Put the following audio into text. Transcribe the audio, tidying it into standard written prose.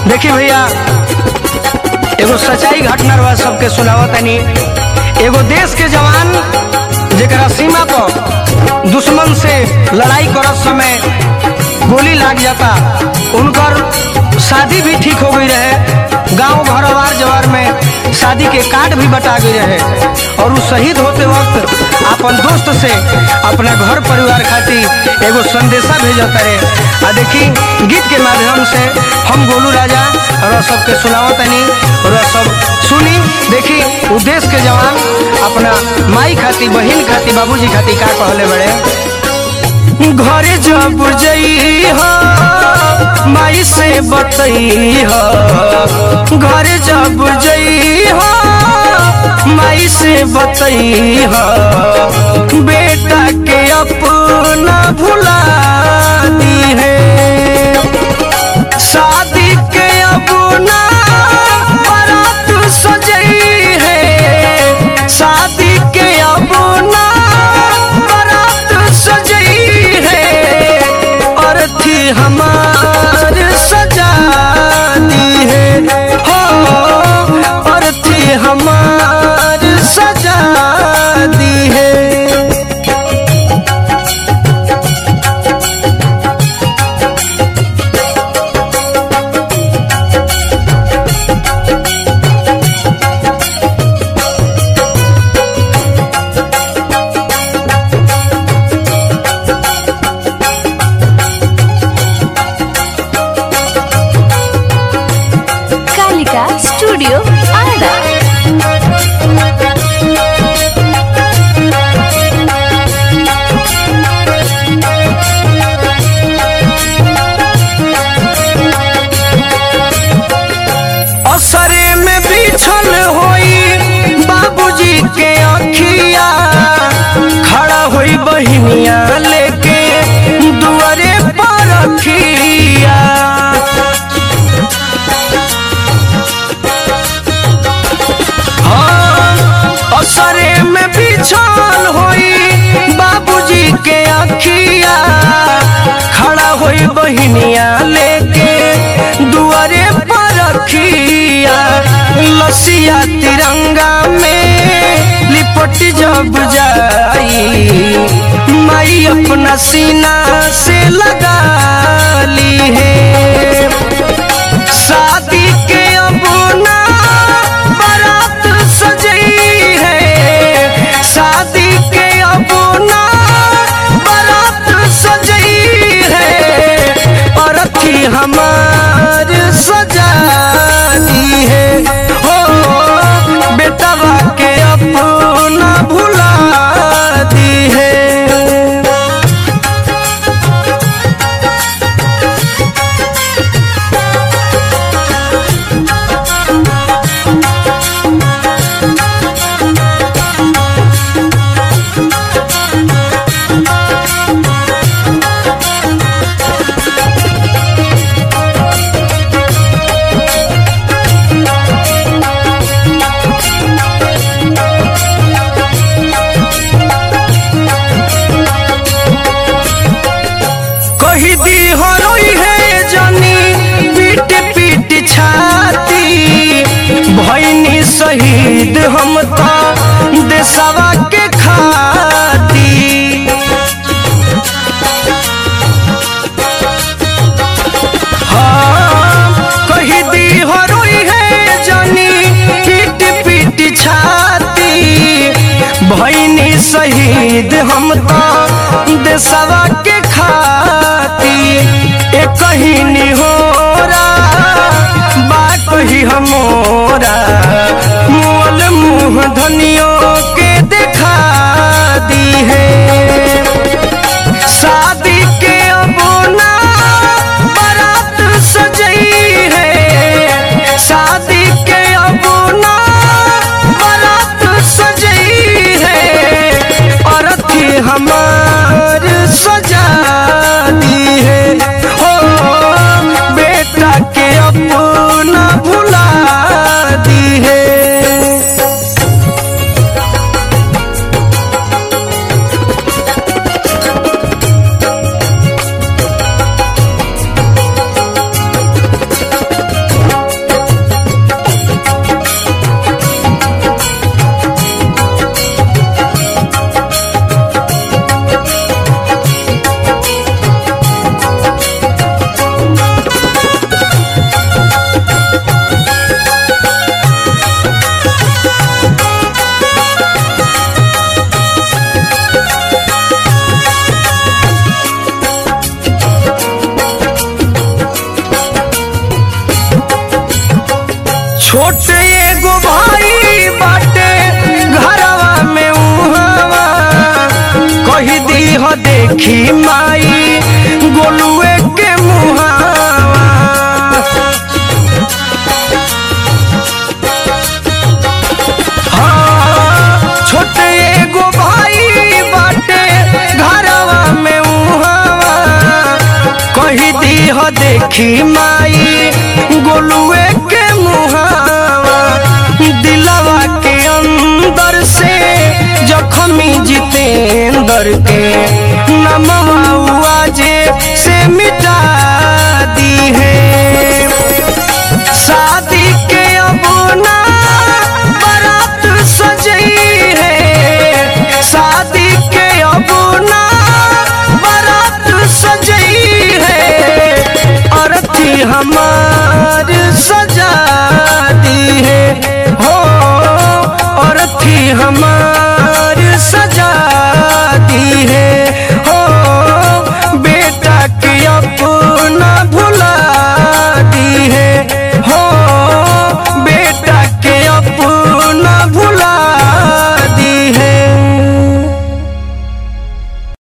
देखी भैया एगो सच्चाई घटना रहा सबके सुनावतनी। एगो देश के जवान जेकरा सीमा पर दुश्मन से लड़ाई करत समय गोली लाग जाता, उनकर शादी भी ठीक हो गई रहे। गांव भर अवार जवार में शादी के कार्ड भी बटा गई रहे और उस शहीद होते वक्त अपन दोस्त से अपना घर परिवार खातिर एगो संदेशा भेजता रहे। आ देखी गीत के माध्यम से हम गोलू राजा और सबके सुनावतनी और सब सुनी। देखी उ देश के जवान अपना माई खातिर, बहन खातिर, बाबूजी खातिर का कहले बड़े। घरे जब जई हो माई से बतई हो, घरे जब जई हो माई से बतई हो, बेटा के अपना भुला दी है। शादी के अपना बारात सजई है, शादी के अपना बारात सजई है, और थी हमार सजा दी है हो, और थी हमार सजा दी है। स्टूडियो आरा। असरे में बिछल होई बाबूजी के अखिया, खड़ा होई बहिनिया लेके दुआरे पर रखिया। असरे में बिछल होई बाबूजी के अखिया, खड़ा होई बहिनिया लेके दुआरे पर रखिया। लसिया तिरंगा में लिपट जब जाई, माई अपना सीना से लगा ली है। शादी के अपना बारात सजई है, शादी के अपना बारात सजई है, और थी हमार सजा दी है हो, बेटवा के अपना भुला दी है। कही दी हो रोई है जानी पीट पीट छाती, भईनी शहीद हम तो देशवा के खाती। हाँ कही दी हो रोई है जानी पीट पीट छाती, भईनी शहीद हम तो देशवा के खाती। एक कहीं निहोरा बात ही हमोरा, मोल मुँह धनियों के दिखा दी है। शादी के अपना बारात सजई है, शादी के अपना बारात सजई है, और थी हमार सजा दी है हो, बेटा के अपना भुला दी है। छोटे एगो भाई बाटे घरवा में उहावा कही दी हो देखी माई गोलुए के मुहावा। हाँ छोटे एगो भाई बाटे घरवा में उहावा कही दी हो देखी माई गोलुए के मुहावा। दिलवा के अंदर से जख्मी जितेंद्र के नमवा जे से मिटा दी है। शादी के अब ना बारात सजी है, शादी के अब ना बारात सजी है। अर्थी हमार सजा दी है हो, अर्थी हमार